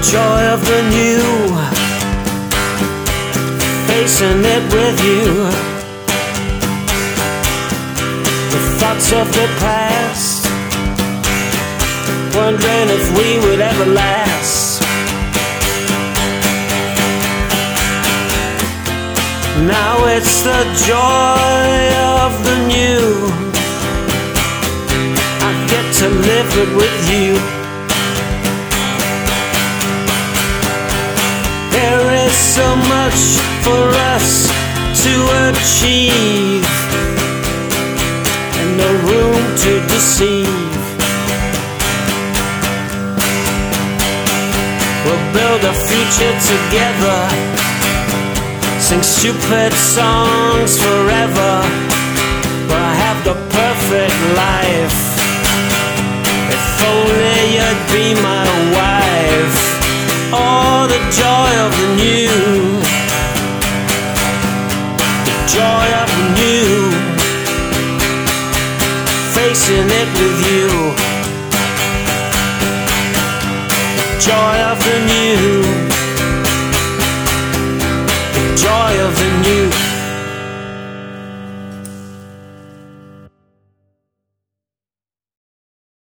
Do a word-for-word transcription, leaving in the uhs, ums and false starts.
joy of the new, facing it with you. The thoughts of the past, wondering if we would ever last. Now it's the joy of the new, I get to live it with you. There is so much for us to achieve, and no room to deceive. We'll build a future together, sing stupid songs forever. We'll have the perfect life, if only you'd be my wife. Oh, the joy of the new, the joy of the new, facing it with you. The joy of the new, the joy of the new.